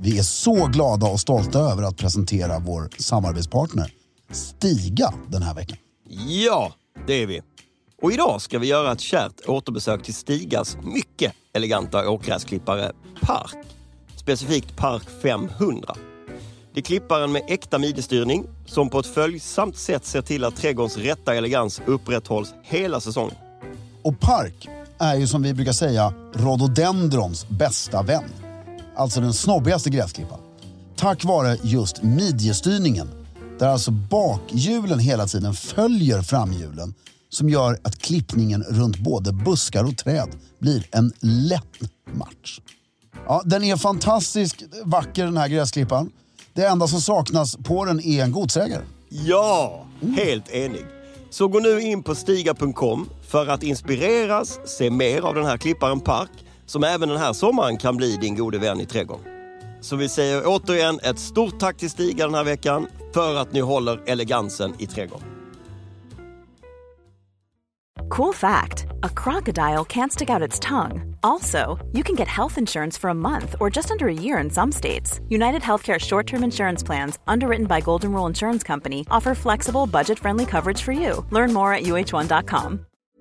Vi är så glada och stolta över att presentera vår samarbetspartner Stiga den här veckan. Ja, det är vi. Och idag ska vi göra ett kärt återbesök till Stigas mycket eleganta åkgräsklippare Park. Specifikt Park 500. Det är klipparen med äkta midjestyrning som på ett följsamt sätt ser till att trädgårdens rätta elegans upprätthålls hela säsongen. Och Park är ju som vi brukar säga rhododendrons bästa vän. Alltså den snobbigaste gräsklippan. Tack vare just midjestyrningen, där alltså bakhjulen hela tiden följer framhjulen, som gör att klippningen runt både buskar och träd blir en lätt match. Ja, den är fantastiskt vacker den här gräsklippan. Det enda som saknas på den är en godsägare. Ja, helt enig. Så gå nu in på stiga.com för att inspireras, se mer av den här klipparen Park, som även den här sommaren kan bli din gode vän i trädgården. Så vi säger återigen ett stort tack till Stiga den här veckan för att ni håller elegansen i trädgården. Cool fact, a crocodile can't stick out its tongue. Also, you can get health insurance for a month or just under a year in some states. United Healthcare short-term insurance plans, underwritten by Golden Rule Insurance Company, offer flexible, budget-friendly coverage for you. Learn more at uh1.com.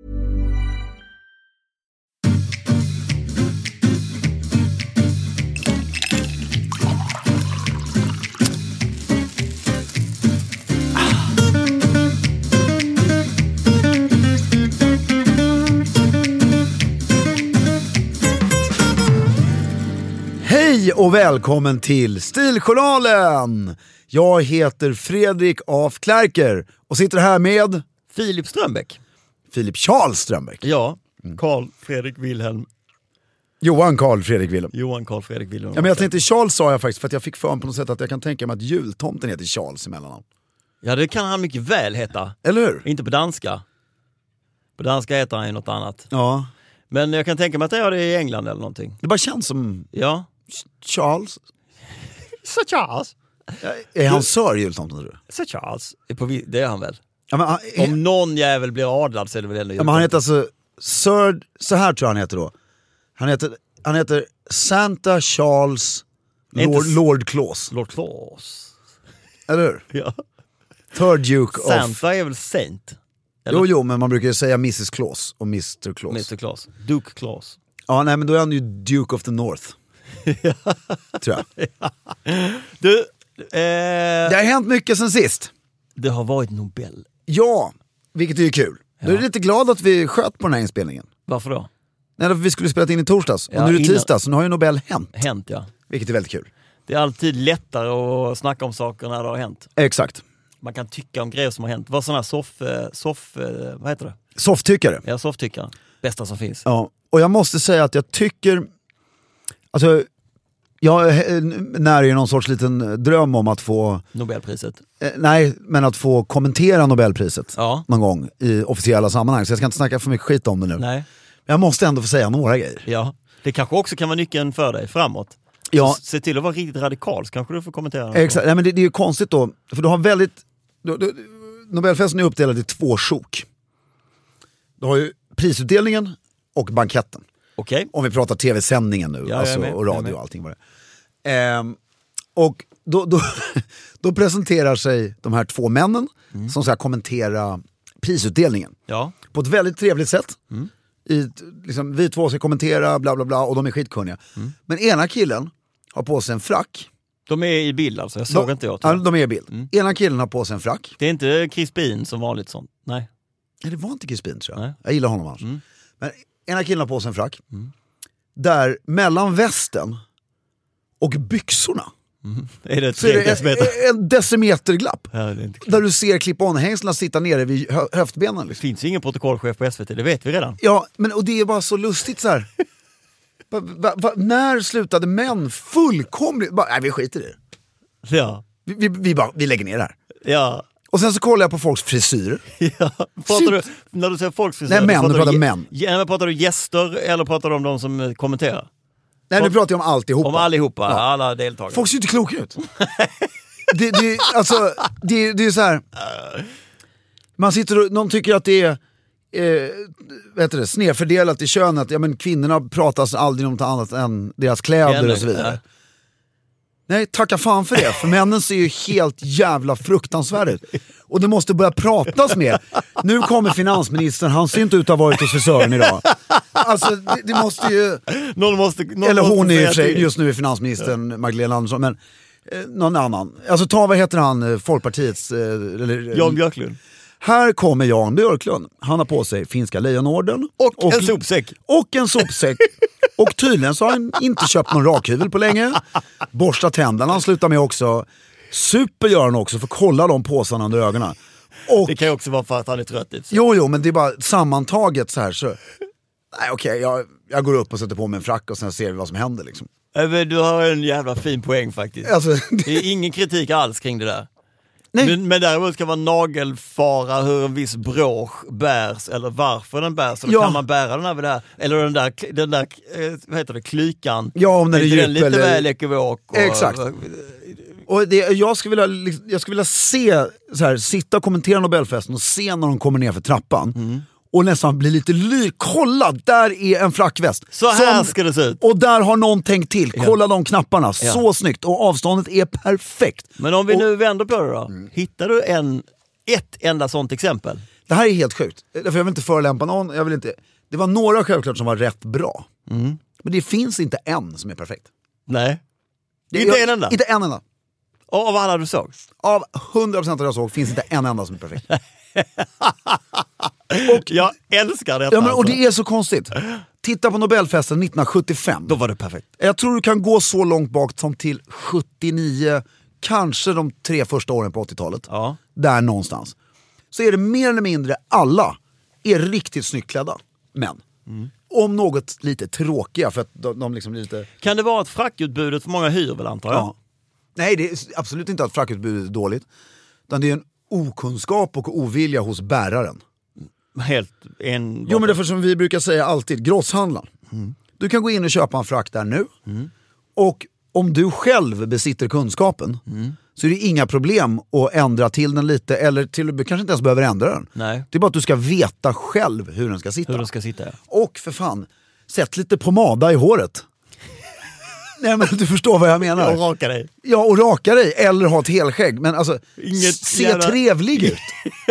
Hej och välkommen till Stiljournalen! Jag heter Fredrik af Klerker och sitter här med Filip Strömbäck. Filip Charles Strömbäck. Ja, Carl Fredrik Wilhelm. Johan Carl Fredrik Wilhelm. Johan Carl Fredrik Wilhelm. Ja, men jag tänkte Charles sa jag faktiskt för att jag fick för på något sätt att jag kan tänka mig att jultomten heter Charles emellan. Ja, det kan han mycket väl heta. Eller hur? Inte på danska. På danska heter han ju något annat. Ja. Men jag kan tänka mig att det är i England eller någonting. Det bara känns som Ja. Charles. Så Charles. Är han Sir jultomten tror du? Så Charles. Det är han väl? Ja, men, Om någon jävel blir adlad så är det väl ändå. ja, men han heter alltså Sir, så här tror jag han heter då. Han heter Santa Charles Lord Claus. Lord Claus. Eller hur? Ja. Third Duke of... Santa är väl Saint? Eller? Jo, men man brukar ju säga Mrs. Claus och Mr. Claus. Mr. Claus. Duke Claus. Ja, nej, men då är han ju Duke of the North. Tror jag. Du, Det har hänt mycket sen sist. det har varit Nobel. Ja, vilket är ju kul. Ja. Då är det lite glad att vi sköt på den här inspelningen. Varför då? Nej, för vi skulle spela in i torsdags. Ja, och nu är det innan- tisdag, så nu har ju Nobel hänt. Hänt, ja. Vilket är väldigt kul. Det är alltid lättare att snacka om saker när det har hänt. Exakt. Man kan tycka om grejer som har hänt. Vad sån här vad heter det? Softtyckare. Ja, softtyckare. Bästa som finns. Ja, och jag måste säga att jag tycker... Alltså, jag när ju någon sorts liten dröm om att få... Nobelpriset. Nej, men att få kommentera Nobelpriset Ja. någon gång i officiella sammanhang. Så jag ska inte snacka för mycket skit om det nu. Nej. Men jag måste ändå få säga några grejer. Ja. Det kanske också kan vara nyckeln för dig framåt. Ja. Se till att vara riktigt radikal så kanske du får kommentera något. Exakt, nej, men det är ju konstigt då. För du har väldigt... Nobelfesten är uppdelad i två sjok. Du har ju prisutdelningen och banketten. Okej. Om vi pratar tv-sändningen nu, Ja, alltså, jag är med, och jag är radio med. och allting vad det är. Och då presenterar sig de här två männen som ska kommentera prisutdelningen. Ja. På ett väldigt trevligt sätt. Liksom, vi två ska kommentera, bla bla bla, och de är skitkunniga. Men ena killen har på sig en frack. De är i bild alltså, jag såg inte jag. Ja, de är i bild. Ena killen har på sig en frack. Det är inte Chris Bean som vanligt sånt. Nej. Nej, det var inte Crispin tror jag. Nej. Jag gillar honom annars. Men ena killen har på sig en frack. Där mellan västen och byxorna Är det så är 3 det decimeter? en decimeterglapp. Ja, det är inte klart. Där du ser clip-on-hängslarna sitta nere vid höftbenen. Det Liksom. finns ju ingen protokollchef på SVT, det vet vi redan. Ja, men och det är bara så lustigt så här. När slutade män fullkomligt... Nej, vi skiter i det. Ja. Vi lägger ner det här. Ja. Och sen så kollar jag på folks frisyrer. Ja. Pratar du, när du säger folks frisyrer, Nej, män, du pratar män. Pratar du gäster eller pratar du om de som kommenterar? Nej, nu pratar jag om alltihopa. Om allihopa, Ja. alla deltagare. Folk ser ju inte kloka ut. Det är så här. Man sitter och, någon tycker att det är snedfördelat i könet. Ja, men kvinnorna pratar aldrig om något annat än deras kläder och så vidare. Nej, tacka fan för det. För männen ser ju helt jävla fruktansvärda ut. Och det måste börja pratas med. Nu kommer finansministern, han ser inte ut att ha varit hos frisören idag. Alltså det måste ju... Någon eller hon måste är ju säga just nu är finansministern Magdalena Andersson. Men någon annan. Alltså ta, vad heter han, Folkpartiets... Jan Björklund. Här kommer Jan Björklund. Han har på sig finska lejonorden. Och en sopsäck. Och en sopsäck. Och tydligen så har han inte köpt någon rakhyvel på länge. Borsta tänderna han slutar med också. Super gör han också för att kolla de påsarna under ögonen. Och, det kan ju också vara för att han är trött. Jo, men det är bara sammantaget så här så... Nej, okej, jag går upp och sätter på mig en frack och sen ser vi vad som händer liksom. Du har en jävla fin poäng faktiskt. Alltså, det är ingen kritik alls kring det där. Nej. Men däremot ska man nagelfara hur en viss brosch bärs eller varför den bärs. Eller kan man bära den över det här? Eller den där vad heter det, klykan. Ja, om den är djup lite eller... väl ekivok. Exakt. Och det, jag skulle vilja se så här, sitta och kommentera Nobelfesten och se när de kommer ner för trappan. Och nästan bli lite kolla, där är en frackväst. Så här ska det se ut. Och där har någon tänkt till. Kolla de knapparna, så snyggt. Och avståndet är perfekt. Men om vi nu vänder på det då. Hittar du ett enda sånt exempel? Det här är helt sjukt. Därför jag vill inte förolämpa någon. Det var några självklart som var rätt bra. Men det finns inte en som är perfekt. Nej. Inte en enda? Inte en enda. Och av alla du såg? Av 100% av det jag såg finns inte en enda som är perfekt. Och jag älskar detta. Ja, men, och det är så konstigt. Titta på Nobelfesten 1975. Då var det perfekt. Jag tror du kan gå så långt bak som till 79, kanske de 3 första åren på 80-talet. Ja. Där någonstans. Så är det mer eller mindre alla är riktigt snyggt klädda män. Om något lite tråkiga för att de liksom lite... Kan det vara att frackutbudet för många hyr väl, antar jag? Ja. Nej, det är absolut inte att frackutbudet är dåligt. Utan det är en okunskap och ovilja hos bäraren. Jo, men det är för som vi brukar säga alltid, grosshandlaren. Du kan gå in och köpa en frack där nu. Och om du själv besitter kunskapen så är det inga problem att ändra till den lite. Eller till och med kanske inte ens behöver ändra den. Nej. Det är bara att du ska veta själv hur den ska sitta. Och för fan, sätt lite pomada i håret. Nej, men du förstår vad jag menar. Och raka dig. Ja, och raka dig. Eller ha ett helskägg. Men alltså, se jävla... trevlig ut.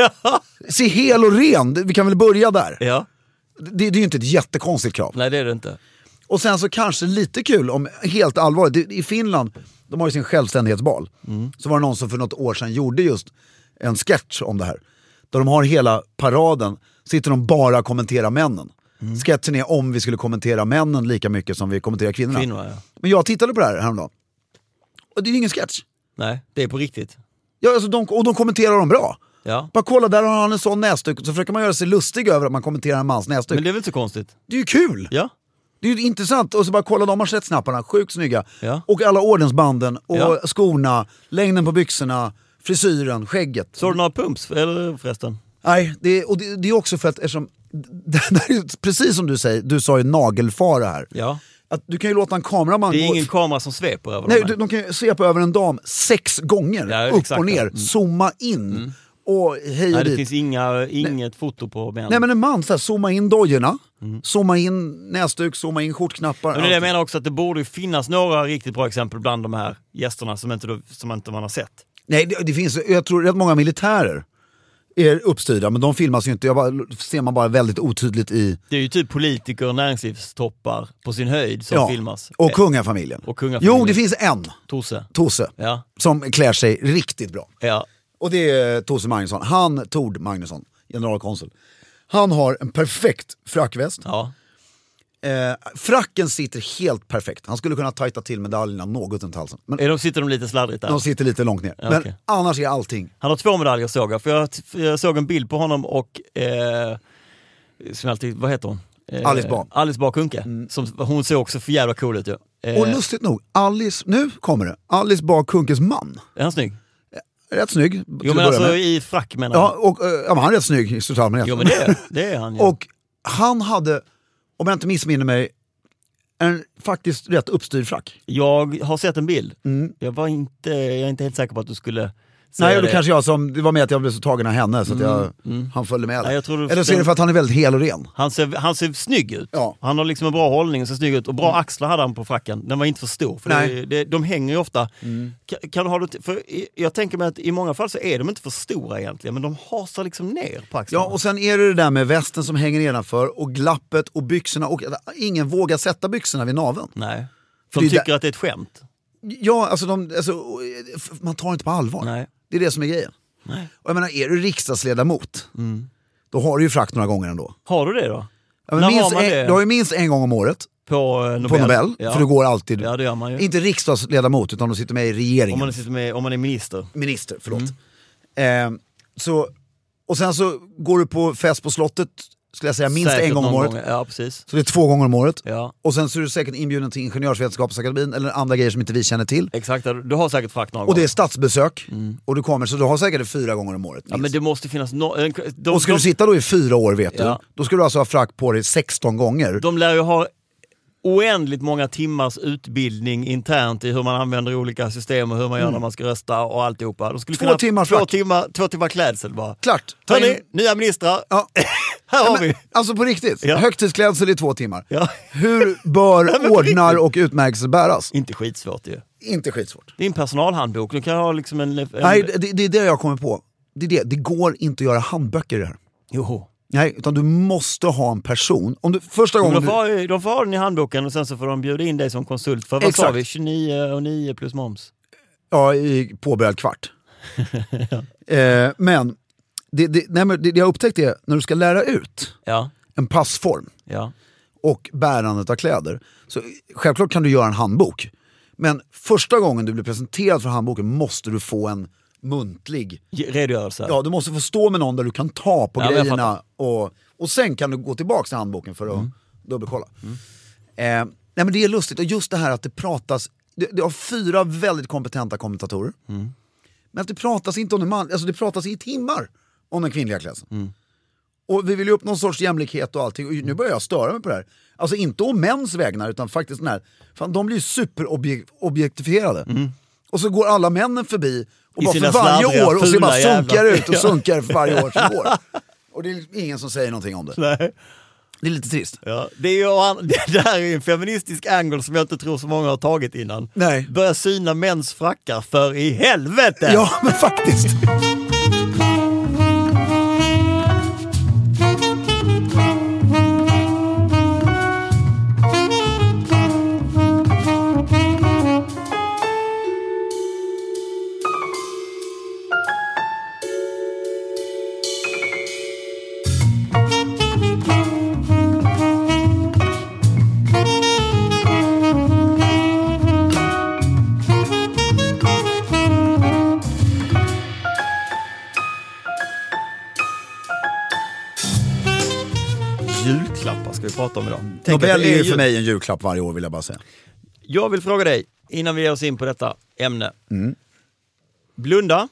Se hel och ren. Vi kan väl börja där. Ja. Det är ju inte ett jättekonstigt krav. Nej, det är det inte. Och sen så kanske lite kul, om helt allvarligt. I Finland, de har ju sin självständighetsbal. Så var det någon som för något år sedan gjorde just en sketch om det här. Där de har hela paraden. Sitter de bara och kommenterar männen. Sketchen är om vi skulle kommentera männen lika mycket som vi kommenterar kvinnorna. Ja. Men jag tittade på det här häromdagen. Och det är ju ingen sketch. Nej, det är på riktigt. Ja, alltså de kommenterar dem bra. Ja. Bara kolla, där har han en sån näsduk. Så försöker man göra sig lustig över att man kommenterar en mans näsduk. Men det är väl inte så konstigt? Det är ju kul! Ja. Det är ju intressant. Och så bara kolla de manschettsnapparna, sjukt snygga. Ja. Och alla ordensbanden, och skorna, längden på byxorna, frisyren, skägget. Så har du några pumps, eller förresten? Nej, det är också för att eftersom det är precis som du säger, du sa ju nagelfara här. Ja. Att du kan ju låta en kameraman... Det är ingen kamera som sveper över Nej, dem. de kan ju svepa över en dam 6 gånger. Ja, upp exakt. och ner, zooma in. Och hej och Nej, det dit. finns inget foto på män. Nej, men en man så här, zooma in dojorna, zooma in näsduk, zooma in skjortknappar. Men det jag menar också att det borde ju finnas några riktigt bra exempel bland de här gästerna som inte man har sett. Nej, det finns, jag tror rätt många militärer är uppstyrda, men de filmas ju inte. Ser man bara väldigt otydligt i... Det är ju typ politiker och näringslivstoppar på sin höjd som filmas. Och kungafamiljen. Jo, det finns en. Tosse. Ja. Som klär sig riktigt bra. Ja. Och det är Tosse Magnusson. Tord Magnusson, generalkonsul. Han har en perfekt frackväst. Ja. Fracken sitter helt perfekt. Han skulle kunna tajta till medaljerna något runt halsen. Men Sitter de lite sladdrigt där? de sitter lite långt ner. Ja, men okej. annars är allting. Han har 2 medaljer såg jag. För jag såg en bild på honom och som alltid, vad heter hon? Alice Bah Kuhnke. Hon ser också för jävla cool ut ju. Och lustigt nog, nu kommer det. Alice Bah Kuhnkes man. Är han snygg? Rätt snygg. Jo, men alltså i frack menar jag. Ja, och men han är rätt snygg i totalmenhet. Jo, men det är han ju. Och han hade, om jag inte missminner mig, en faktiskt rätt uppstyrd frack. Jag har sett en bild. Jag är inte helt säker på att du skulle Nej, då kanske jag som, det var med att jag blev så tagen av henne så att han följde med. Nej, eller så är det för att han är väldigt hel och ren. Han ser snygg ut. Ja. Han har liksom en bra hållning, ser snygg ut. Och bra axlar hade han på fracken. Den var inte för stor. För de hänger ju ofta. Kan du ha det, för jag tänker mig att i många fall så är de inte för stora egentligen. Men de hasar liksom ner på axlarna. Ja, och sen är det där med västen som hänger nedanför. Och glappet och byxorna. Och ingen vågar sätta byxorna vid naveln. Nej. För de tycker att det är ett skämt. Ja, alltså, man tar inte på allvar. Nej. Det är det som är grejen. Nej. Och jag menar, är du riksdagsledamot, då har du ju frack några gånger ändå. Har du det då? Ja, men du har ju minst en gång om året. På Nobel. Ja. För du går alltid. Ja, det gör man ju. Inte riksdagsledamot, utan du sitter med i regeringen. Om man är minister. Minister, förlåt. Och sen så går du på fest på slottet, skulle jag säga, minst säkert en gång om året. Ja, precis. Så det är 2 gånger om året. Ja. Och sen så är du säkert inbjuden till Ingenjörsvetenskapsakademin eller andra grejer som inte vi känner till. Exakt, du har säkert frack någon gång. Och det är statsbesök. Och du kommer, så du har säkert 4 gånger om året. Ja, men det måste finnas och ska du sitta då i 4 år, vet du, då ska du alltså ha frack på dig 16 gånger. De lär ju ha oändligt många timmars utbildning internt i hur man använder olika system och hur man gör när man ska rösta och alltihopa. De skulle 2 timmar frack. 2 timmar klädsel bara. Klart. Hörrni, nya ministrar. Ja. Här har vi. Alltså på riktigt. Ja. Högtidsklädsel i 2 timmar. Ja. Hur bör ordnar och utmärkelser bäras? Inte skitsvårt ju. Inte skitsvårt. Det är en personalhandbok. Du kan ha liksom en... Nej, det är det jag kommer på. Det går inte att göra handböcker i det här. Jo. Nej, utan du måste ha en person. Om du, första gången de får ha den i handboken och sen så får de bjuda in dig som konsult. För vad sa vi? 29,9 plus moms. Ja, i påbörjad kvart. Men det jag upptäckt är när du ska lära ut en passform och bärandet av kläder. Så självklart kan du göra en handbok. Men första gången du blir presenterad för handboken måste du få en muntlig redogörelse. Ja, du måste få stå med någon där du kan ta på grejerna och sen kan du gå tillbaka till handboken för att dubbelkolla. Nej, men det är lustigt, och just det här att det pratas, det har 4 väldigt kompetenta kommentatorer. Men att det pratas inte om en man, alltså det pratas i timmar om den kvinnliga klädseln. Och vi vill ju upp någon sorts jämlikhet och allting, och nu börjar jag störa mig på det här. Alltså inte om mäns vägnar, utan faktiskt den här, fan, de blir ju superobjektifierade. Och så går alla männen förbi och bara för varje år och så bara sunkar ut och sunkar för varje år som går. Och det är ingen som säger någonting om det. Nej. Det är lite trist. Ja, det här är en feministisk angle som jag inte tror så många har tagit innan. Nej. Börja syna mäns frackar för i helvete! Ja, men faktiskt. Julklappar ska vi prata om idag. Nobel är ju för mig en julklapp varje år, vill jag bara säga. Jag vill fråga dig, innan vi ger oss in på detta ämne. Blunda.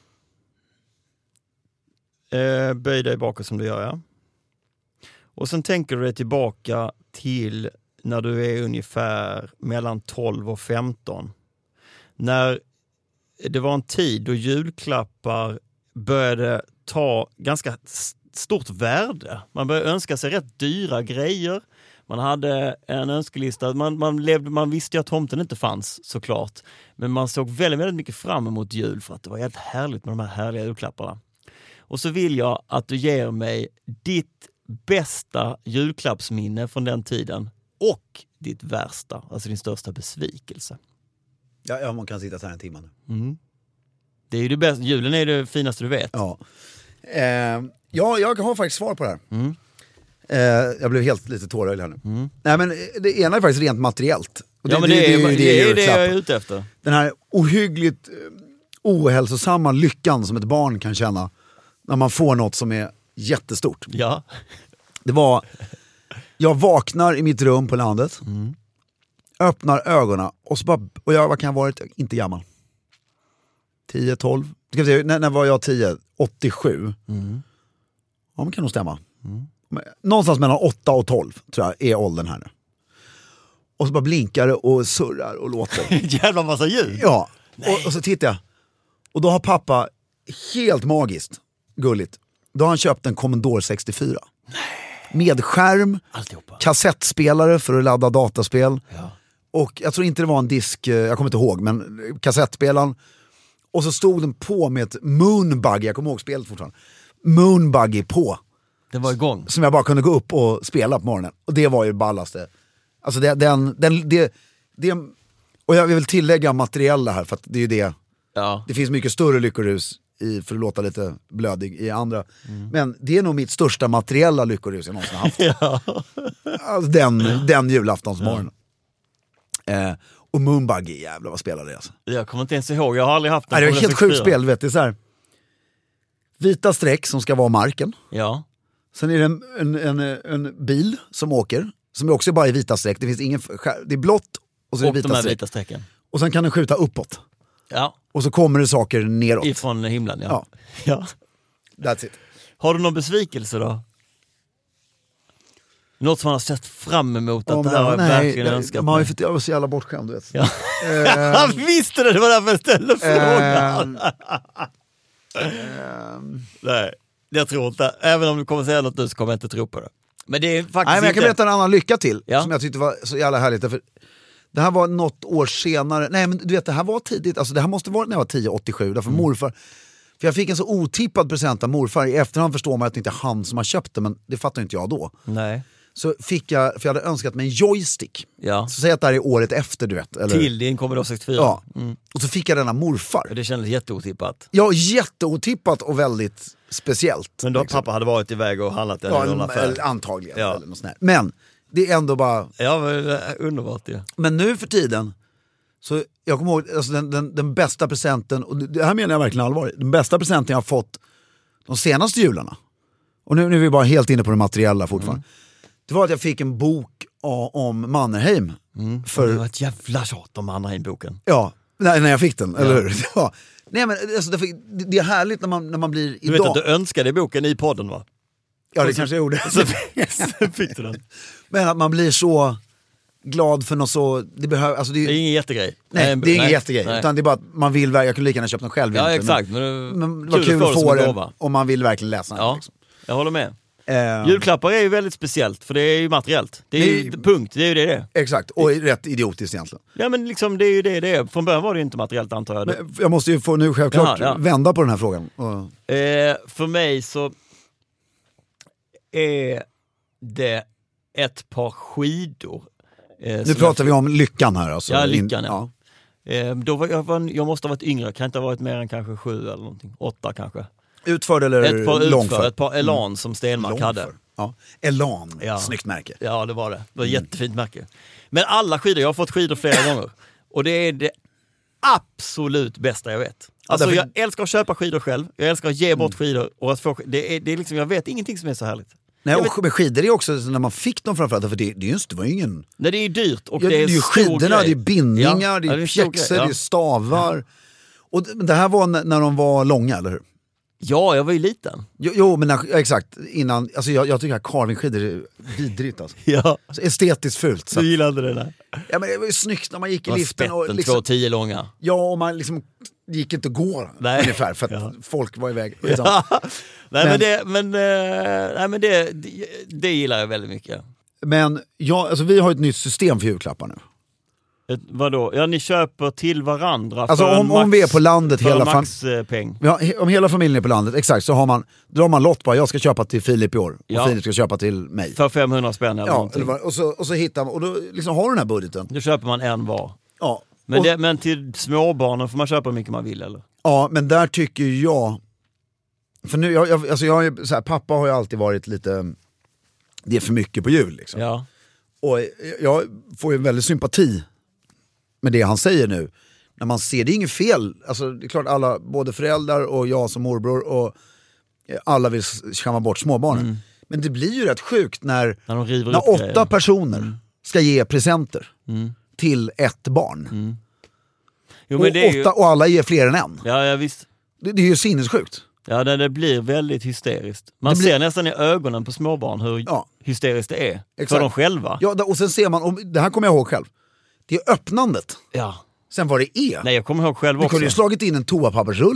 Böj dig bakåt som du gör, ja. Och sen tänker du dig tillbaka till när du är ungefär mellan 12 och 15. När det var en tid då julklappar började ta ganska stort värde. Man började önska sig rätt dyra grejer. Man hade en önskelista. Man visste ju att tomten inte fanns, såklart. Men man såg väldigt, väldigt mycket fram emot jul för att det var helt härligt med de här härliga julklapparna. Och så vill jag att du ger mig ditt bästa julklappsminne från den tiden och ditt värsta, alltså din största besvikelse. Ja, man kan sitta så här en timme nu. Det är ju det bästa. Julen är det finaste du vet. Ja. Jag har faktiskt svar på det här. Jag blev helt lite tårögd här nu. Nej, men det ena är faktiskt rent materiellt. Och ja, men det är det jag är ute efter. Den här ohyggligt ohälsosamma lyckan som ett barn kan känna när man får något som är jättestort. Ja. Det var, jag vaknar i mitt rum på landet, öppnar ögonen och så bara, och jag, vad kan jag ha varit? Inte gammal. 10, 12. När var jag 10? 87. Ja, men kan nog stämma. Någonstans mellan 8 och 12 tror jag är åldern här nu. Och så bara blinkar det och surrar och låter. Jävla massa ljud. Ja, och så tittar jag. Och då har pappa helt magiskt gulligt. Då har han köpt en Commodore 64. Med skärm, kassettspelare för att ladda dataspel. Ja. Och jag tror inte det var en disk, jag kommer inte ihåg, men kassettspelaren. Och så stod den på med ett Moonbuggy, jag kommer ihåg spelet fortfarande. Moonbuggy på. Det var igång. Som jag bara kunde gå upp och spela på morgonen. Och det var ju ballaste. Alltså och jag vill tillägga materiella här, för att det är ju det. Ja. Det finns mycket större lyckorus i, för att låta lite blödig i andra. Men det är nog mitt största materiella lyckorus jag någonsin haft. Ja. Alltså den julaftonsmorgonen. Och Moonbuggy, jävlar vad spelade det alltså. Jag kommer inte ens ihåg, jag har aldrig haft den. Det är ett helt sjukt spel, vet du, så här. Vita streck som ska vara marken. Ja. Sen är det en bil som åker, som är också bara i vita streck. Det finns ingen det är blått och så är det vita streck. Och sen kan den skjuta uppåt. Ja. Och så kommer det saker neråt. Ifrån himlen, ja. That's it. Har du någon besvikelse då? Något som man har sett fram emot att det här har verkligen önskat. Man har ju fått, jag var så jävla bortskämd, du vet. Ja. Han visste det, var därför jag ställde frågan. Nej, jag tror inte. Även om du kommer säga något nu så kommer jag inte tro på det. Men det är faktiskt men jag kan berätta en annan lycka till, ja, som jag tyckte var så jävla härligt. För det här var något år senare. Nej, men du vet, det här var tidigt. Alltså det här måste vara när jag var 10-87. Därför morfar... För jag fick en så otippad present av morfar. I efterhand förstår man att det inte är han som har köpt det, men det fattar inte jag då. Nej. Så fick jag, för jag hade önskat mig en joystick. Ja. Så säg att det här är året efter, du vet. Eller? Till din Commodore 64. Ja. Och så fick jag denna morfar. Och det kändes jätteotippat. Ja, jätteotippat och väldigt speciellt. Men då pappa hade varit iväg och handlat den i någon affär. Antagligen. Ja. Eller något sånt här. Men det är ändå bara... Ja, underbart det. Ja. Men nu för tiden, så jag kommer ihåg alltså den bästa presenten, och det här menar jag verkligen allvarligt, den bästa presenten jag har fått de senaste jularna, och nu är vi bara helt inne på det materiella fortfarande, det var att jag fick en bok om Mannerheim. För... Det var ett jävla tjat om Mannerheim-boken. Ja, när jag fick den, eller hur? Ja. Nej, men alltså, det är härligt när man blir idag. Du vet att du önskade boken i podden, va? Ja, det kanske jag gjorde. Så fick du den. Men att man blir så glad för något så... Det är ingen jättegrej. Nej, det är ingen jättegrej. Utan det är bara att man vill... Jag kunde lika gärna köpa den själv. Ja, exakt. Men det var kul att få den om man vill verkligen läsa den. Ja, liksom. Jag håller med. Julklappar är ju väldigt speciellt, för det är ju materiellt. Det är ju punkt, det är ju det. Exakt, och rätt idiotiskt egentligen. Ja, men liksom det är ju det är. Från början var det ju inte materiellt, antar jag. Men jag måste ju få nu självklart vända på den här frågan. För mig så är det ett par skidor. Nu pratar vi om lyckan här alltså. Ja, lyckan, ja. Då var jag måste ha varit yngre, kan inte ha varit mer än kanske 7 eller någonting. 8 kanske. Utförd eller långförd? Ett par Elan som Stenmark hade. Ja. Elan, snyggt märke. Ja, det var det. Det var ett jättefint märke. Men alla skidor, jag har fått skidor flera gånger. Och det är det absolut bästa jag vet. Alltså jag älskar att köpa skidor själv. Jag älskar att ge bort skidor. Och att få, det är liksom, jag vet ingenting som är så härligt. Nej, och med skidor är också när man fick dem framförallt, för det var ju ingen... Nej, det är ju dyrt och det är ju skidorna, det är bindningar, det är pjäxor, det är stavar. Ja. Och det här var när de var långa, eller hur? Ja, jag var ju liten. Jo, men exakt, innan, alltså jag tycker att carvingskidor är vidrigt alltså. Ja. Alltså, estetiskt fult. Så. Du gillade det där? Ja, men det var ju snyggt när man gick i liften. Och liksom, 2,10 långa. Ja, och man liksom gick inte att gå ungefär, för att folk var iväg. Ja. Men det gillar jag väldigt mycket. Men alltså, vi har ett nytt system för julklappar nu. Vadå? Ja, ni köper till varandra alltså för om vi är på landet hela maxpeng. Om hela familjen är på landet, exakt, så drar man lott på, jag ska köpa till Filip i år och Filip ska köpa till mig. För 500 spänn eller någonting. Och så hittar man, och då liksom har du den här budgeten. Då köper man en var. Ja. Men till småbarnen får man köpa hur mycket man vill, eller? Ja, men där tycker jag, för nu, jag så här, pappa har ju alltid varit lite, det är för mycket på jul liksom. Ja. Och jag får ju väldigt sympati med det han säger nu. När man ser, det är inget fel. Alltså det är klart, alla, både föräldrar och jag som morbror, och alla vill skamma bort småbarnen. Men det blir ju rätt sjukt när 8 personer ska ge presenter till ett barn. Jo, men det är ju... och alla ger fler än en. Ja, visst. Det är ju sinnessjukt. Ja, det blir väldigt hysteriskt. Man ser nästan i ögonen på småbarn hur hysteriskt det är. Exakt. För dem själva. Ja, och sen ser man, och det här kommer jag ihåg själv, det är öppnandet. Ja. Sen vad det är. Nej, jag kommer ihåg själv också. Du kunde ju slagit in en toapappersrulle.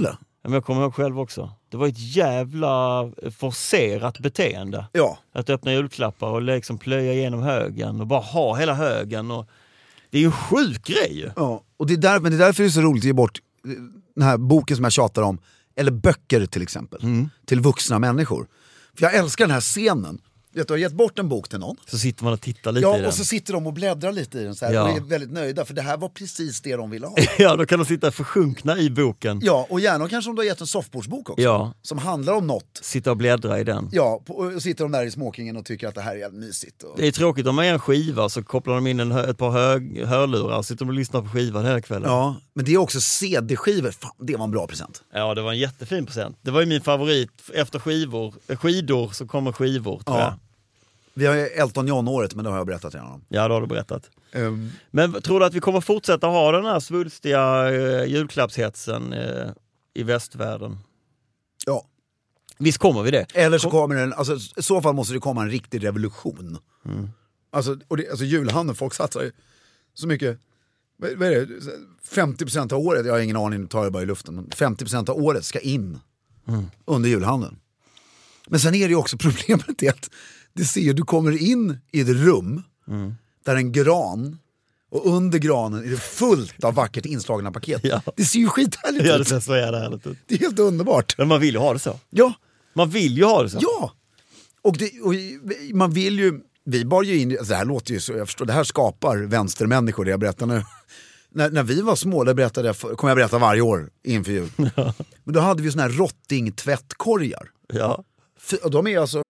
Men jag kommer ihåg själv också. Det var ett jävla forcerat beteende. Ja. Att öppna julklappar och liksom plöja igenom högen och bara ha hela högen. Och det är ju en sjuk grej. Ja, och men det är därför det är så roligt att ge bort den här boken som jag tjatar om. Eller böcker till exempel. Till vuxna människor. För jag älskar den här scenen. Du har gett bort en bok till någon. Så sitter man och tittar lite i den. Ja, och så sitter de och bläddrar lite i den så här, och är väldigt nöjda. För det här var precis det de ville ha. Ja, då kan de sitta försjunkna i boken. Ja, och gärna kanske om du har gett en softboardsbok också. Ja. Som handlar om något. Sitta och bläddra i den. Ja, och sitter de där i smokingen och tycker att det här är jävligt mysigt. Och... Det är tråkigt om man är en skiva så kopplar de in ett par hörlurar och sitter och lyssnar på skivan hela kvällen. Ja, men det är också CD-skivor. Fan, det var en bra present. Ja, det var en jättefin present. Det var ju min favorit. Efter skidor så kommer skivor, tror jag. Vi har Elton John-året, men det har jag berättat redan om. Ja, det har du berättat. Men tror du att vi kommer fortsätta ha den här svulstiga julklappshetsen i västvärlden? Ja. Visst kommer vi det? Eller så kommer den, alltså i så fall måste det komma en riktig revolution. Alltså julhandeln, folk satsar ju så mycket, vad är det? 50% av året, jag har ingen aning, nu tar jag bara i luften, men 50% av året ska in under julhandeln. Men sen är det ju också problemet är att du kommer in i ett rum där en gran, och under granen är det fullt av vackert inslagna paket. Ja. Det ser ju skithärligt ut. Ja, det ser så jävla härligt ut. Det är helt underbart. Men man vill ju ha det så. Ja. Man vill ju ha det så. Ja. Och man vill ju, vi bar ju in, alltså det här låter ju så, jag förstår, det här skapar vänstermänniskor, det jag berättar nu. När vi var små, det kommer jag berätta varje år inför jul. Ja. Men då hade vi såna här rotting-tvättkorgar. Ja. Och de är alltså...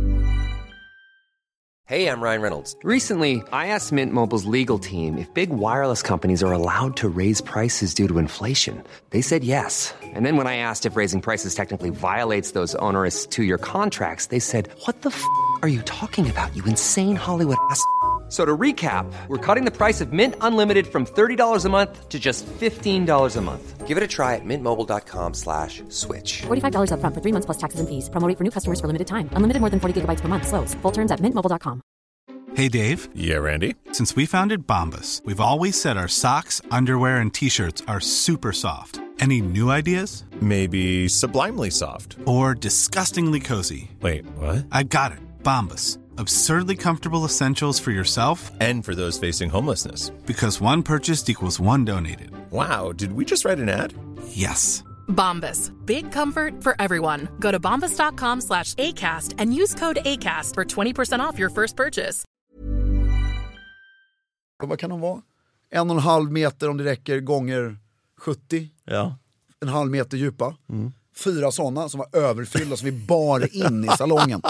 Hey, I'm Ryan Reynolds. Recently, I asked Mint Mobile's legal team if big wireless companies are allowed to raise prices due to inflation. They said yes. And then when I asked if raising prices technically violates those onerous two-year contracts, they said, what the f*** are you talking about, you insane Hollywood ass? So to recap, we're cutting the price of Mint Unlimited from $30 a month to just $15 a month. Give it a try at mintmobile.com/switch. $45 up front for 3 months plus taxes and fees. Promo rate for new customers for limited time. Unlimited more than 40 gigabytes per month. Slows full terms at mintmobile.com. Hey, Dave. Yeah, Randy. Since we founded Bombas, we've always said our socks, underwear, and T-shirts are super soft. Any new ideas? Maybe sublimely soft. Or disgustingly cozy. Wait, what? I got it. Bombas. Absurdly comfortable essentials for yourself and for those facing homelessness. Because one purchased equals one donated. Wow, did we just write an ad? Yes. Bombas. Big comfort for everyone. Go to bombas.com/ACAST and use code ACAST for 20% off your first purchase. Vad kan de vara? 1,5 meter om det räcker gånger 70. Ja. 1,5 meter djupa. 4 sådana som var överfyllda som vi bar in i salongen.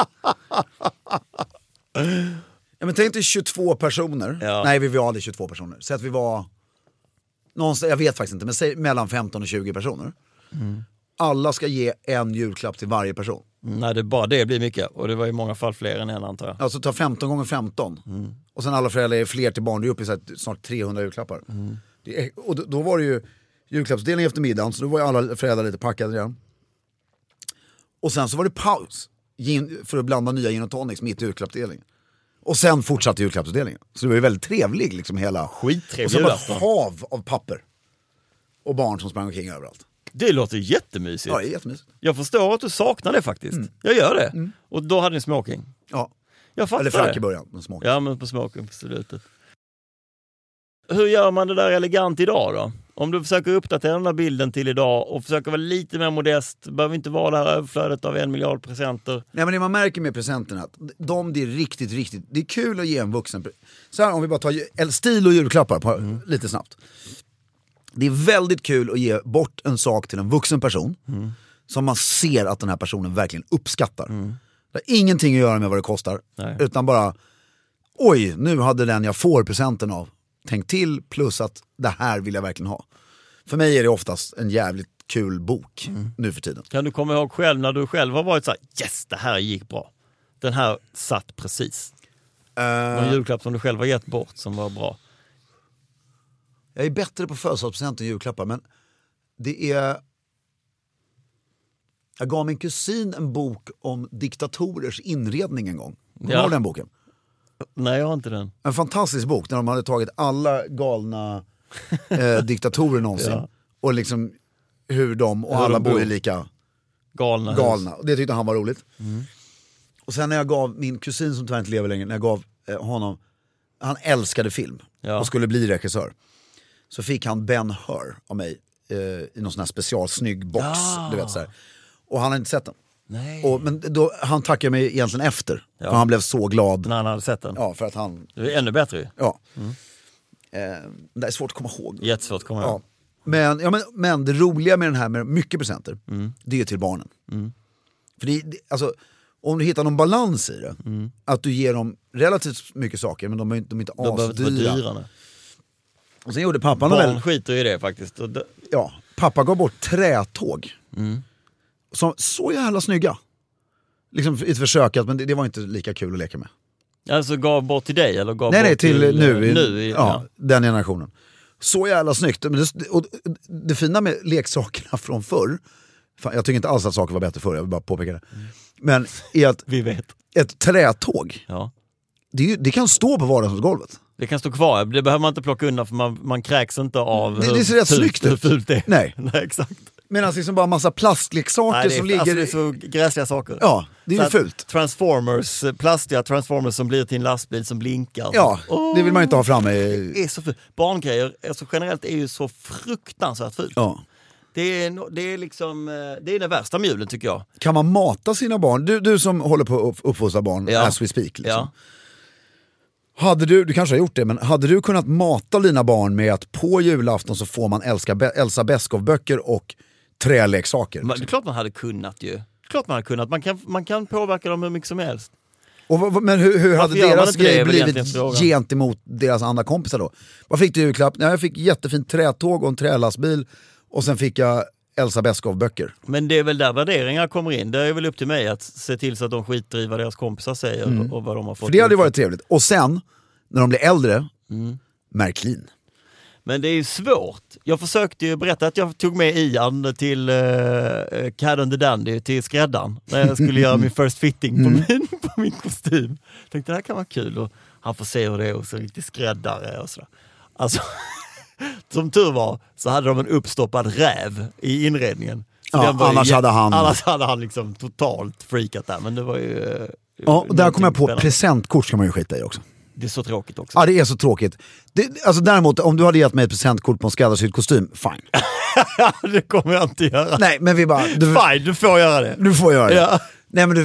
Ja, men tänk dig 22 personer. Ja. Nej, vi hade 22 personer. Så att vi var någonstans, jag vet faktiskt inte, men säg mellan 15 och 20 personer. Alla ska ge en julklapp till varje person. Nej, det blir mycket. Och det var i många fall fler än en, antar jag. Alltså ta 15 gånger 15. Och sen alla föräldrar är fler till barn. Det är uppe i snart 300 julklappar. Och då var det ju julklappsdelning efter middagen. Så då var ju alla föräldrar lite packade redan. Och sen så var det paus för att blanda nya gin och tonics mitt i julklappsdelningen. Och sen fortsatte julklappsdelningen. Så det var ju väldigt trevlig liksom hela. Skittrevlig. Och så bara ett hav av papper. Och barn som sprang omkring överallt. Det låter jättemysigt. Ja, det är jättemysigt. Jag förstår att du saknar det faktiskt. Jag gör det. Och då hade ni smoking. Ja. Jag fattar. Eller frack i början med smoking. Ja, men på smoking på slutet. Hur gör man det där elegant idag då? Om du försöker uppdatera den här bilden till idag och försöker vara lite mer modest, behöver inte vara det här överflödet av 1 miljard presenter. Nej, men det man märker med presenterna att det är riktigt, det är kul att ge en vuxen. Så här, om vi bara tar stil och julklappar på, lite snabbt. Det är väldigt kul att ge bort en sak till en vuxen person som man ser att den här personen verkligen uppskattar. Det har ingenting att göra med vad det kostar. Nej. Utan bara, oj, nu hade den jag får presenten av tänkt till, plus att det här vill jag verkligen ha. För mig är det oftast en jävligt kul bok nu för tiden. Kan du komma ihåg själv när du själv har varit så här, yes, det här gick bra. Den här satt precis. Någon julklapp som du själv har gett bort som var bra. Jag är bättre på födelsedagspresent än julklappar, men det är... Jag gav min kusin en bok om diktatorers inredning en gång. Har den boken? Nej, jag har inte den. En fantastisk bok när de hade tagit alla galna diktatorer någonsin och liksom hur de och alla bor lika galna. Och det tyckte han var roligt. Och sen när jag gav min kusin som tyvärr inte lever längre, när jag gav honom, han älskade film och skulle bli regissör, så fick han Ben Hur av mig i någon sån här specialsnygg box, du vet så här. Och han har inte sett den. Nej. Men då, han tackade mig egentligen efter. För han blev så glad. När han hade sett den. Ja, för att han... Det är ännu bättre ju. Ja. Det är svårt att komma ihåg. Jättesvårt att komma ihåg. Men det roliga med den här med mycket presenter, det är till barnen. För alltså, om du hittar någon balans i det, att du ger dem relativt mycket saker, men de är inte asdyra. Och sen gjorde pappa barn skiter i det faktiskt. Ja, pappa gav bort trätåg. Som så jävla snygga. Liksom ett försök, men det var inte lika kul att leka med. Alltså gav bort till dig eller gav nej, bort till nu den generationen. Så jävla snyggt. Men det fina med leksakerna från förr, fan, jag tycker inte alls att saker var bättre förr, jag vill bara påpeka det. Men är att vi vet. Ett trätåg, det kan stå på vardagsgolvet. Det kan stå kvar, det behöver man inte plocka undan för man kräks inte av det ser rätt snyggt ut. Hur fult det är. Nej, exakt. Medan liksom bara massa plastleksaker som ligger... Alltså det är så gräsliga saker. Ja, det är ju fult. Plastiga Transformers som blir till en lastbil som blinkar. Ja, det vill man inte ha framme. Det är så fult. Barngrejer alltså generellt är ju så fruktansvärt fult. Ja. Det är liksom, det är den värsta mjulen tycker jag. Kan man mata sina barn? Du som håller på att uppfostra barn, as we speak. Liksom. Ja. Hade du kanske har gjort det, men hade du kunnat mata dina barn med att på julafton så får man Elsa Beskow-böcker och träleksaker? Det är klart man hade kunnat ju. Klart man hade kunnat. Man kan påverka dem hur mycket som helst. Men hur hade deras grej blivit gentemot deras andra kompisar då? Vad fick du i julklapp? Jag fick jättefint trätåg och en trälastbil, och sen fick jag Elsa Beskow-böcker. Men det är väl där värderingar kommer in. Det är väl upp till mig att se till så att de skiter i vad deras kompisar säger och vad de har fått. För det hade varit trevligt. Och sen, när de blir äldre, Märklin. Men det är ju svårt. Jag försökte ju berätta att jag tog med Ian till Cad and the Dandy, till skräddaren, när jag skulle göra min first fitting på min kostym. Jag tänkte det här kan vara kul, och han får se hur det är och så riktigt skräddare och sådär. Alltså, som tur var så hade de en uppstoppad räv i inredningen. Annars hade han liksom totalt freakat där, men det var ju... och där kom jag på presentkort ska man ju skita i också. Det är så tråkigt också. Ja, det är så tråkigt. Alltså däremot, om du hade gett mig ett presentkort på en skräddarsydd kostym, fine. Det kommer jag inte göra. Nej, men vi bara... Fine, du får göra det. Du får göra det. Ja. Nej, men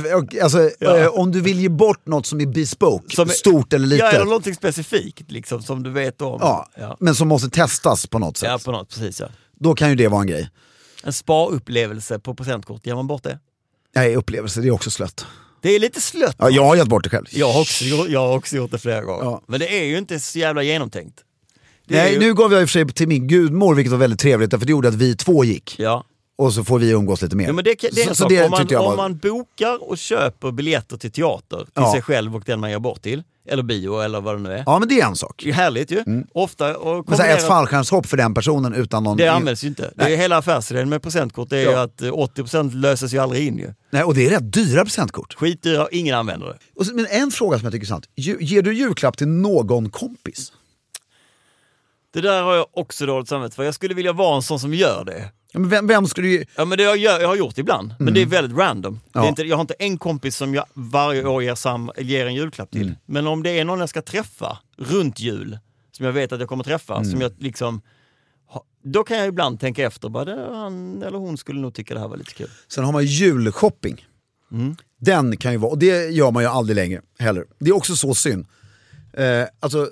om du vill ge bort något som är bespoke, stort eller litet. Ja, eller någonting specifikt liksom, som du vet om. Ja, men som måste testas på något sätt. Ja, på något, precis ja. Då kan ju det vara en grej. En spa-upplevelse på presentkort, ger man bort det? Nej, upplevelse, det är också slött. Det är lite slött. Ja, jag har gett bort det själv. Jag har också gjort det flera gånger. Ja. Men det är ju inte så jävla genomtänkt. Nu gav jag i och för sig till min gudmor, vilket var väldigt trevligt, för det gjorde att vi två gick. Ja. Och så får vi umgås lite mer. Ja, men det är en sak. Om man bokar och köper biljetter till teater till sig själv och den man ger bort till, eller bio eller vad det nu är. Ja, men det är en sak. Det är härligt ju. Ofta, och men så ett fallskärmshopp för den personen utan någon... Det används ju inte. Det är hela affärsidén med presentkort. Det är ju att 80% löses ju aldrig in ju. Nej, och det är rätt dyra presentkort. Skitdyra, ingen använder det. Men en fråga som jag tycker är sant. Ger du julklapp till någon kompis? Det där har jag också dåligt samvete för. Jag skulle vilja vara en sån som gör det. Ja, men vem skulle du... Ja, men det jag har gjort ibland. Men det är väldigt random. Ja. Det är inte, jag har inte en kompis som jag varje år ger en julklapp till. Men om det är någon jag ska träffa runt jul, som jag vet att jag kommer träffa, som jag liksom... Då kan jag ibland tänka efter, bara han eller hon skulle nog tycka det här var lite kul. Sen har man julshopping. Den kan ju vara, och det gör man ju aldrig längre heller. Det är också så synd. Alltså,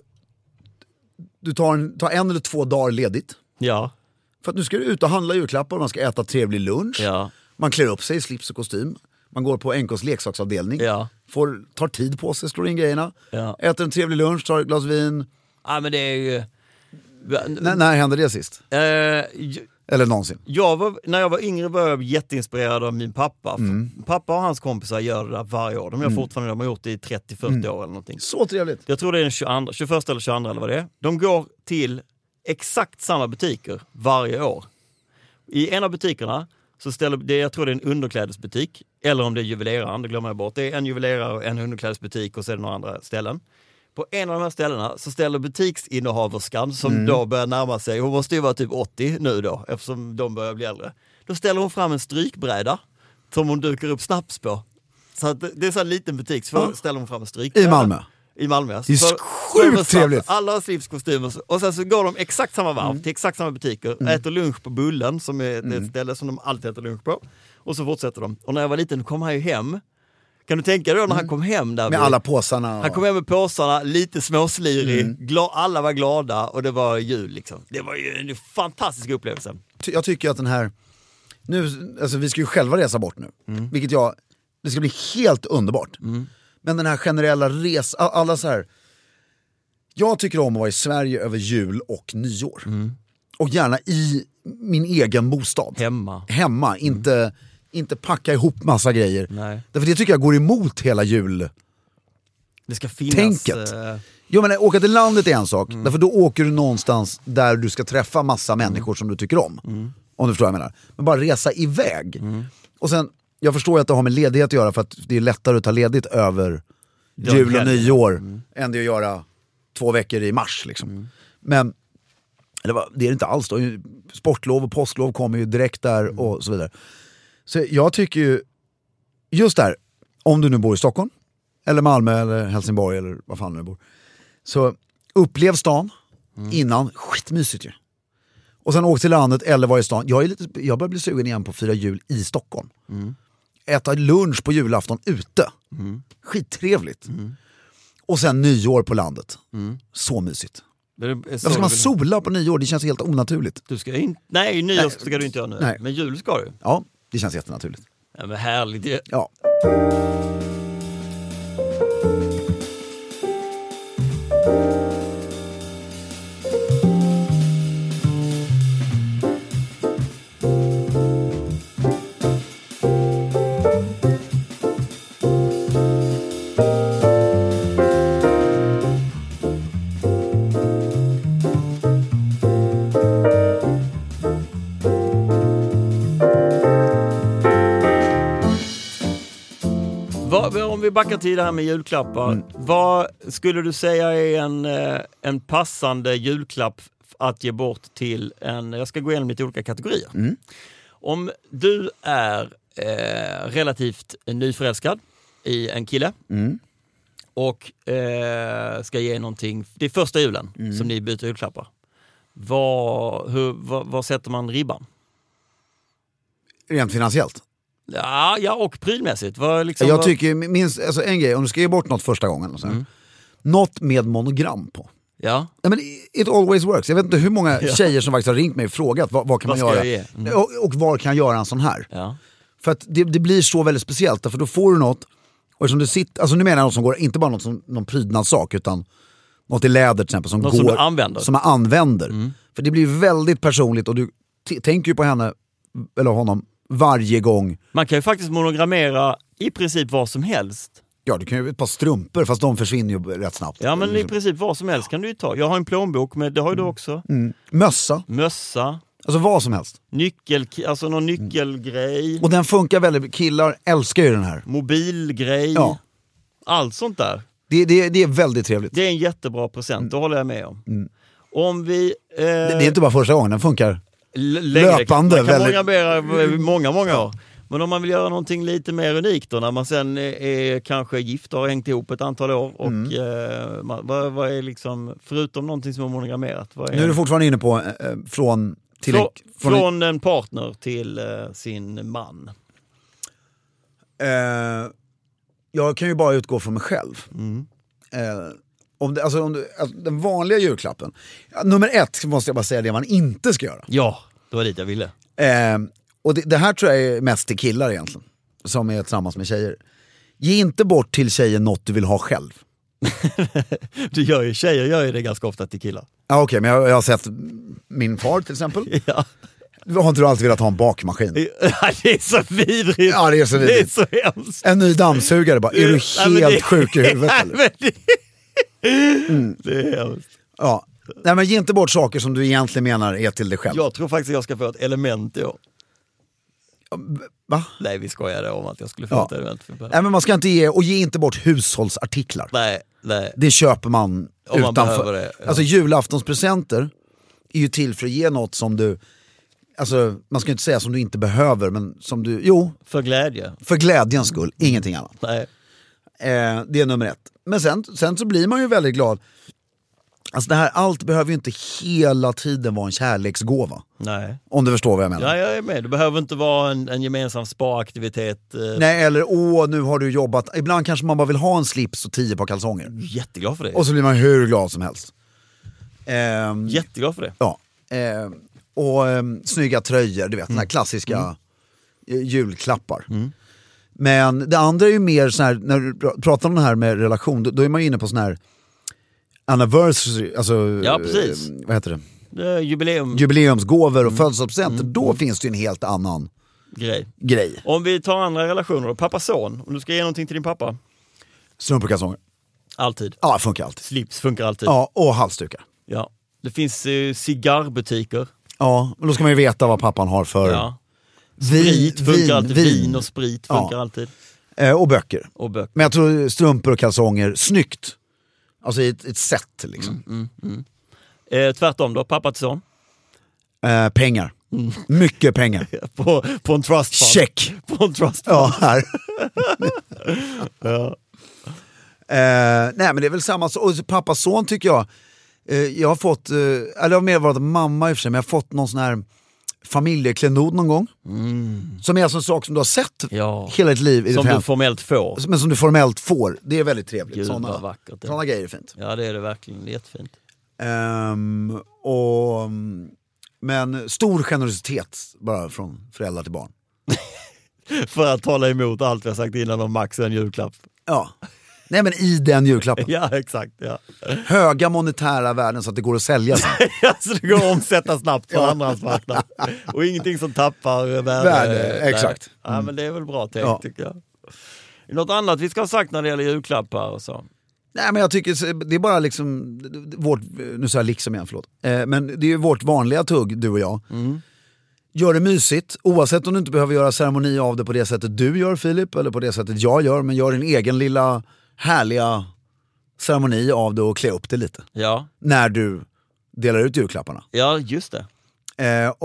du tar en eller 2 dagar ledigt. Ja. För att nu ska du ut och handla julklappar, man ska äta trevlig lunch. Ja. Man klär upp sig i slips och kostym. Man går på NKs leksaksavdelning. Ja. Tar tid på sig, slår in grejerna. Ja. Äter en trevlig lunch, tar ett glas vin. Ja, men det är ju... När hände det sist? Eller någonsin? När jag var yngre var jag jätteinspirerad av min pappa. Pappa och hans kompisar gör det där varje år. De gör fortfarande, de har gjort det i 30-40 år eller någonting. Så trevligt. Jag tror det är den 21 eller 22 eller vad det är. De går till exakt samma butiker varje år. I en av butikerna så ställer det, jag tror det är en underklädesbutik, eller om det är juveleraren, det glömmer jag bort. Det är en juvelerare och en underklädesbutik och så är det några andra ställen. På en av de här ställena så ställer butiksinnehaverskan som då börjar närma sig, hon måste ju vara typ 80 nu då, eftersom de börjar bli äldre. Då ställer hon fram en strykbräda som hon dukar upp snaps på. Så att det är så en liten butik, så ställer hon fram en strykbräda. I Malmö. Det är sjukt trevligt. Alla har slipskostymer och sen så går de exakt samma varv till exakt samma butiker, äter lunch på Bullen som är ett ställe som de alltid äter lunch på. Och så fortsätter de. Och när jag var liten kom han ju hem. Kan du tänka dig då när han kom hem där? Med alla påsarna. Han kom hem med påsarna, lite småslirig, alla var glada och det var jul liksom. Det var ju en fantastisk upplevelse. Jag tycker att den här, nu, alltså vi ska ju själva resa bort nu. Vilket det ska bli helt underbart. Men den här generella alla så här. Jag tycker om att vara i Sverige över jul och nyår. Och gärna i min egen bostad. Hemma, inte packa ihop massa grejer. Nej. Därför det tycker jag går emot hela jul. Det ska finnas... tänket. Jo, men åka till landet är en sak. Därför då åker du någonstans där du ska träffa massa människor som du tycker om. Om du förstår vad jag menar. Men bara resa iväg. Och sen, jag förstår ju att det har med ledighet att göra för att det är lättare att ta ledigt över jul och nyår än det att göra 2 veckor i mars liksom. Men det är inte alls då. Sportlov och påsklov kommer ju direkt där och så vidare. Så jag tycker ju just där, om du nu bor i Stockholm eller Malmö eller Helsingborg eller vad fan du bor, så upplev stan innan, skitmysigt ju. Och sen åk till landet eller var i stan. Jag börjar bli sugen igen på att fira jul i Stockholm. Äta lunch på julafton ute. Skittrevligt. Och sen nyår på landet. Så mysigt. Varför ska man sola på nyår? Det känns helt onaturligt. Nej, nyår ska du inte göra nu. Nej. Men jul ska du. Ja, det känns jättenaturligt. Ja, men härligt. Ja. Om vi backar till det här med julklappar, vad skulle du säga är en passande julklapp att ge bort till jag ska gå igenom lite olika kategorier. Om du är relativt nyförälskad i en kille och ska ge någonting, det är första julen som ni byter julklappar. Vad sätter man ribban? Rent finansiellt? Ja, och prylmässigt. Jag tycker minst, alltså en grej, om du ska ge bort något första gången så något med monogram på. Ja. Men it always works. Jag vet inte hur många tjejer som faktiskt har ringt mig och frågat vad kan man göra och var kan jag göra en sån här. Ja. För att det blir så väldigt speciellt, för då får du något, och som du sitter, alltså nu menar jag något som går, inte bara någon prydnadssak, utan något i läder till exempel som något går, som man använder. För det blir väldigt personligt och du tänker ju på henne eller honom varje gång. Man kan ju faktiskt monogrammera i princip vad som helst. Ja, du kan ju ett par strumpor, fast de försvinner ju rätt snabbt. Ja, men i princip vad som helst kan du ju ta. Jag har en plånbok, men det har ju du också. Mössa. Alltså vad som helst. Alltså någon nyckelgrej. Och den funkar väldigt, killar älskar ju den här. Mobilgrej. Ja. Allt sånt där. Det är väldigt trevligt. Det är en jättebra present, det håller jag med om. Om vi... Det är inte bara första gången, den funkar löpande. Man kan monogrammera många år. Men om man vill göra någonting lite mer unikt då, när man sen är kanske gift och har hängt ihop ett antal år och vad är liksom, förutom någonting som är monogrammerat, vad är... Nu är du fortfarande inne på från en partner till sin man. Jag kan ju bara utgå från mig själv. Den vanliga julklappen, nummer 1 måste jag bara säga det man inte ska göra. Ja, det var dit jag ville. Och det här tror jag är mest till killar egentligen, som är tillsammans med tjejer. Ge inte bort till tjejer något du vill ha själv. Tjejer gör ju det ganska ofta till killar. Ja, okej, men jag har sett min far till exempel. Ja. Har inte du alltid velat ha en bakmaskin? Det är så vidrigt. Ja, det är så vidrigt. Det är så hemskt. En ny dammsugare bara, är du helt sjuk i huvudet eller? Det är hemskt. Ja. Nej, men ge inte bort saker som du egentligen menar är till dig själv. Jag tror faktiskt att jag ska få ett element i år. Va? Nej, vi skojade om att jag skulle få ett element. Nej, men man ska inte ge inte bort hushållsartiklar. Nej. Nej. Det köper man Om man utanför. behöver det, ja. Alltså julaftonspresenter är ju till för att ge något som du, alltså man ska inte säga som du inte behöver, men som du, för glädje. För glädjens skull, ingenting annat. Nej. Det är nummer 1. Men sen så blir man ju väldigt glad. Alltså det här, allt behöver ju inte hela tiden vara en kärleksgåva. Nej. Om du förstår vad jag menar. Ja, jag är med. Det behöver inte vara en gemensam sparaktivitet. Nej, eller nu har du jobbat. Ibland kanske man bara vill ha en slips och 10 par kalsonger. Jätteglad för det. Och så blir man hur glad som helst. Jätteglad för det. Ja. Och snygga tröjor, du vet, den här klassiska julklappar. Men det andra är ju mer så här, när du pratar om det här med relation, då är man ju inne på sån här anniversary, alltså ja, precis. Vad heter det? Jubileumsgåvor och födelsedagspresenter. Då finns det ju en helt annan grej. Om vi tar andra relationer då, pappa-son, om du ska ge någonting till din pappa. Strumpor och kalsonger. Alltid. Ja, funkar alltid. Slips funkar alltid. Ja, och halsdukar. Ja. Det finns cigarbutiker. Ja, men då ska man ju veta vad pappan har för... Ja. Sprit funkar alltid. Vin och sprit funkar alltid. Och böcker. Men jag tror strumpor och kalsonger, snyggt. Alltså i ett sätt liksom. Tvärtom då, pappa till son? Pengar. Mycket pengar. på en trust fund. Check. På en trust fund. Ja, här. Ja. Nej men det är väl samma. Och pappas son tycker jag. Jag har fått, eller det har mer varit mamma i och för sig, men jag har fått någon sån här familjeklenod någon gång. Som är alltså en sak som du har sett hela ditt liv i ditt hem. Som du formellt får. Men som du formellt får. Det är väldigt trevligt. Gud, vad vackert. Såna grejer är fint. Ja, det är det verkligen. Det är jättefint. Men stor generositet bara från föräldrar till barn. För att tala emot allt vi har sagt innan om max en julklapp. Ja. Nej men i den julklappen. Ja, exakt. Ja. Höga monetära värden så att det går att sälja sen. Så det går att omsätta snabbt på andras marknad. Och ingenting som tappar värde. Exakt. Ja, men det är väl bra tänkt tycker jag. Något annat vi ska ha sagt när det gäller julklappar och så? Nej men jag tycker det är bara liksom vårt, nu sa jag liksom igen, förlåt. Men det är ju vårt vanliga tugg, du och jag. Gör det mysigt, oavsett om du inte behöver göra ceremoni av det på det sättet du gör, Filip, eller på det sättet jag gör, men gör din egen lilla härliga ceremoni av det och klä upp det lite. Ja. När du delar ut julklapparna. Ja, just det.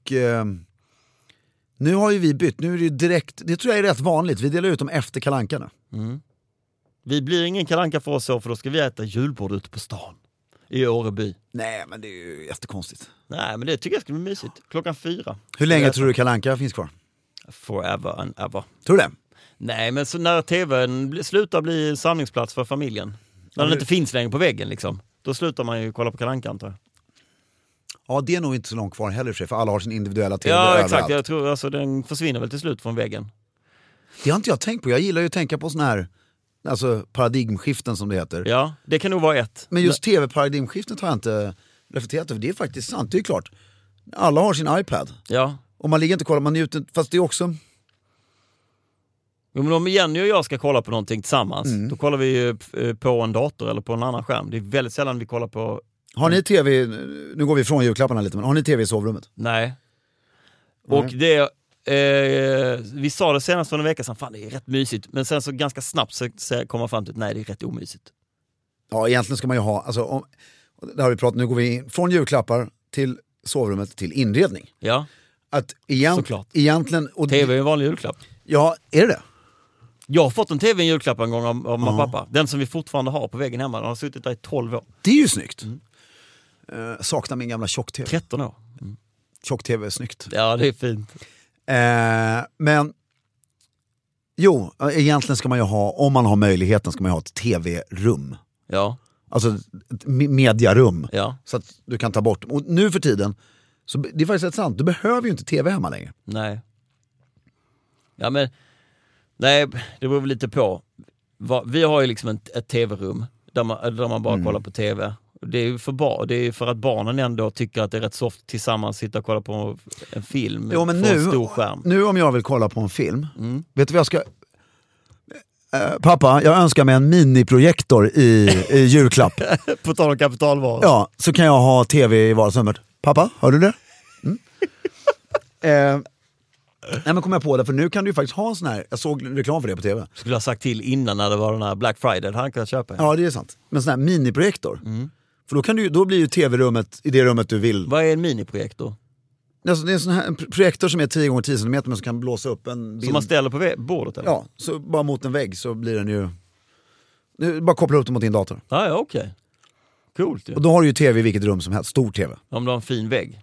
Nu har ju vi bytt, nu är det ju direkt, det tror jag är rätt vanligt, vi delar ut dem efter Kalle Anka nu. Vi blir ingen Kalle Anka för oss så, för då ska vi äta julbord ute på stan. I Åreby. Nej, men det är ju jättekonstigt. Nej, men det tycker jag ska bli mysigt. 4:00. Hur länge tror du Kalle Anka finns kvar? Forever and ever. Tror du det? Nej, men så när tvn slutar bli samlingsplats för familjen. När den inte finns längre på väggen liksom. Då slutar man ju kolla på Kalle Anka, antar jag. Ja, det är nog inte så långt kvar heller, för alla har sin individuella tv överallt. Exakt. Jag tror alltså den försvinner väl till slut från väggen. Det har inte jag tänkt på. Jag gillar ju att tänka på såna här, alltså paradigmskiften som det heter. Ja, det kan nog vara ett. Men just tv-paradigmskiftet har jag inte reflekterat över. Det är faktiskt sant, det är klart. Alla har sin iPad. Ja. Och man ligger inte och kollar, man njuter, fast det är också... Jo, men om Jenny och jag ska kolla på någonting tillsammans, då kollar vi ju på en dator eller på en annan skärm. Det är väldigt sällan vi kollar på... Har ni tv, nu går vi från julklapparna lite, men har ni tv i sovrummet? Nej. Och det... vi sa det senast för en vecka sedan, fan det är rätt mysigt. Men sen så ganska snabbt så kommer man fram till att nej, det är rätt omysigt. Ja, egentligen ska man ju ha, alltså, det har vi pratat, nu går vi in från julklappar till sovrummet till inredning. Ja, att såklart. Egentligen... Och tv är en vanlig julklapp. Ja, är det? Jag har fått en tv i en julklapp en gång av mamma och pappa. Den som vi fortfarande har på väggen hemma. Den har suttit där i 12 år. Det är ju snyggt. Saknar min gamla tjock-tv. 13 år. Tjock-tv är snyggt. Ja, det är fint. Men jo, egentligen ska man ju ha, om man har möjligheten ska man ju ha ett tv-rum. Ja. Alltså ett mediarum. Ja. Så att du kan ta bort. Och nu för tiden, så det är faktiskt rätt sant, du behöver ju inte tv hemma längre. Nej. Ja, men nej, det beror väl lite på. Vi har ju liksom ett tv-rum där man bara kollar på tv. Det är ju för att barnen ändå tycker att det är rätt soft tillsammans sitta och kolla på en film på en stor skärm. Nu om jag vill kolla på en film, vet du vad jag ska... pappa, jag önskar mig en miniprojektor i julklapp. På tal om kapitalvaror. Ja, så kan jag ha tv i vardagsrummet. Pappa, hör du det? Nej, men kom jag på det, för nu kan du ju faktiskt ha en sån här, jag såg reklam för det på tv. Skulle ha sagt till innan när det var den här Black Friday, han kan köpa. Ja, det är sant. Men sån här miniprojektor. För då blir ju tv-rummet i det rummet du vill. Vad är en miniprojektor? Alltså, det är en sån här projektor som är 10x10 cm men som kan blåsa upp en bild. Som man ställer på bordet eller? Ja, så bara mot en vägg så blir den ju... Nu bara koppla upp den mot din dator. Ja, okej. Coolt ju. Och då har du ju tv i vilket rum som helst, stor tv. Om du har en fin vägg.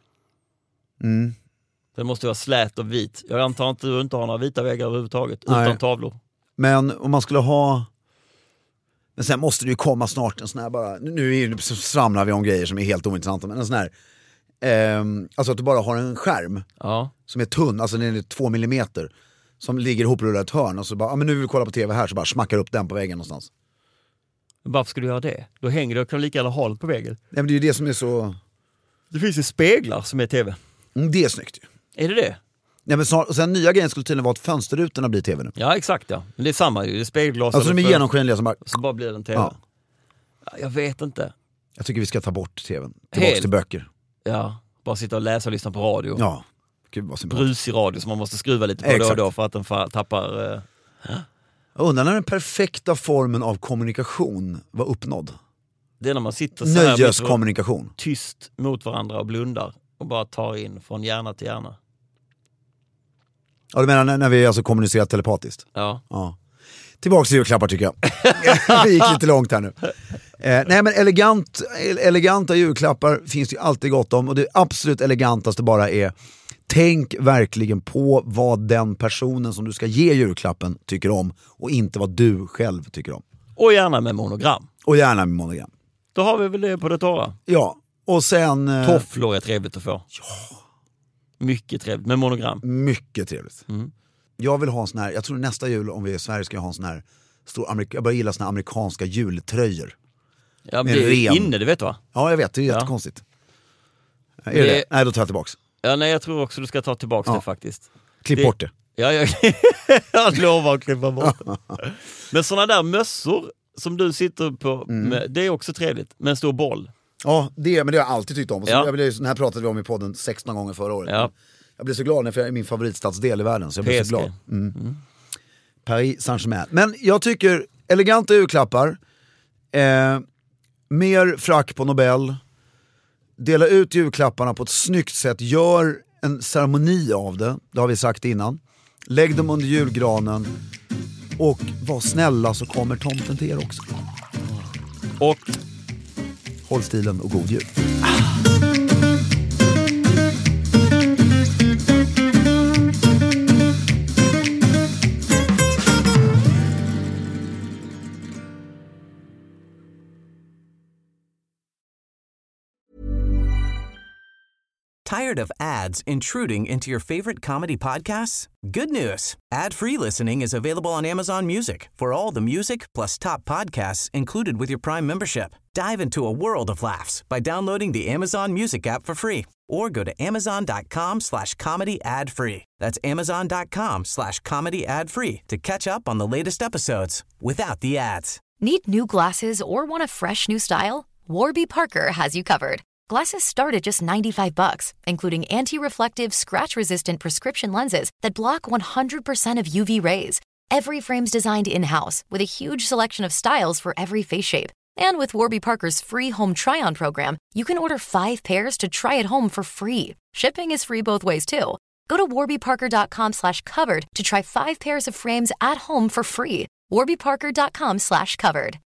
Den måste vara slät och vit. Jag antar att du inte har några vita väggar överhuvudtaget. Nej. Utan tavlor. Men om man skulle ha... Men sen måste det ju komma snart en sån här bara... Nu samlar vi om grejer som är helt ointressanta. Men en sån här... alltså att du bara har en skärm som är tunn, alltså den är 2 millimeter, som ligger ihoprullad i ett hörn. Och så bara, men nu vill vi kolla på tv här, så bara smackar upp den på väggen någonstans. Varför skulle du göra det? Då hänger du, kan lika gärna ha det på väggen. Nej, men det är ju det som är så... Det finns ju speglar som är tv. Det är snyggt ju. Är det? Nej, men och sen nya grejen skulle tydligen vara att fönsterrutorna blir tv nu. Ja, exakt ja. Men det är samma ju, det är spegelglas. Alltså de är genomskinliga som bara... Så bara blir den tv. Ja. Jag vet inte. Jag tycker vi ska ta bort tvn. Tillbaks till böcker. Ja, bara sitta och läsa och lyssna på radio. Ja. Gud, vad sympatiskt. Brusig radio som man måste skruva lite på då och då för att den tappar... Jag undrar när den perfekta formen av kommunikation var uppnådd. Det är när man sitter så här nöjeskommunikation. Tyst mot varandra och blundar och bara tar in från hjärna till hjärna. Ja, du menar när vi alltså kommunicerar telepatiskt? Ja. Tillbaka till julklappar tycker jag. Vi gick lite långt här nu. Nej, men eleganta julklappar finns det ju alltid gott om. Och det absolut elegantaste bara är: tänk verkligen på vad den personen som du ska ge julklappen tycker om, och inte vad du själv tycker om. Och gärna med monogram. Då har vi väl det på det torra. Ja, och sen... Tofflor är trevligt att få. Ja. Mycket trevligt, med monogram. Mycket trevligt. Jag vill ha en sån här, jag tror nästa jul om vi är i Sverige ska jag ha en sån här stor, jag bara gillar såna här amerikanska jultröjor. Ja, men det är inne, det vet du va? Ja, jag vet, det är jättekonstigt. Är det? Nej, då tar jag tillbaks. Ja, nej, jag tror också du ska ta tillbaks det faktiskt. Klipp bort det. Ja, jag lovar att klippa bort det. Men såna där mössor som du sitter på, det är också trevligt. Med en stor boll. Ja, men det har jag alltid tyckt om. Och så, den här pratade vi om i podden 16 gånger förra året. Ja. Jag blev så glad när jag är min favoritstadsdel i världen. Så jag blev så glad. Paris Saint-Germain. Men jag tycker eleganta julklappar, mer frack på Nobel, dela ut julklapparna på ett snyggt sätt, gör en ceremoni av det. Det har vi sagt innan. Lägg dem under julgranen och var snälla, så kommer tomten till er också. Och håll stilen och god jul. Tired of ads intruding into your favorite comedy podcasts? Good news. Ad-free listening is available on Amazon Music for all the music plus top podcasts included with your Prime membership. Dive into a world of laughs by downloading the Amazon Music app for free or go to amazon.com/comedy ad-free. That's amazon.com/comedy ad-free to catch up on the latest episodes without the ads. Need new glasses or want a fresh new style? Warby Parker has you covered. Glasses start at just $95, including anti-reflective, scratch-resistant prescription lenses that block 100% of UV rays. Every frame's designed in-house with a huge selection of styles for every face shape. And with Warby Parker's free home try-on program, you can order 5 pairs to try at home for free. Shipping is free both ways, too. Go to warbyparker.com/covered to try 5 pairs of frames at home for free. warbyparker.com/covered.